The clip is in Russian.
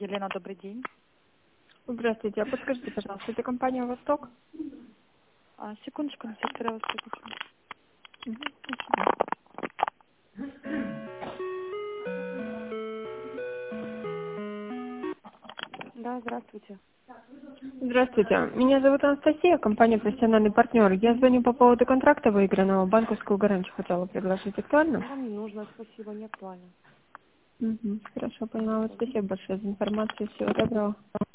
Елена, добрый день. Здравствуйте, а подскажите, пожалуйста, это компания «Восток»? Секундочку, на сектор я вас выключу. Спасибо. Да, здравствуйте. Здравствуйте, меня зовут Анастасия, компания «Профессиональный партнер». Я звоню по поводу контракта выигранного, банковскую гарантию хотела предложить. Актуально? Вам не нужно, спасибо, не актуально. Хорошо, поняла. Вот спасибо большое за информацию. Всего доброго.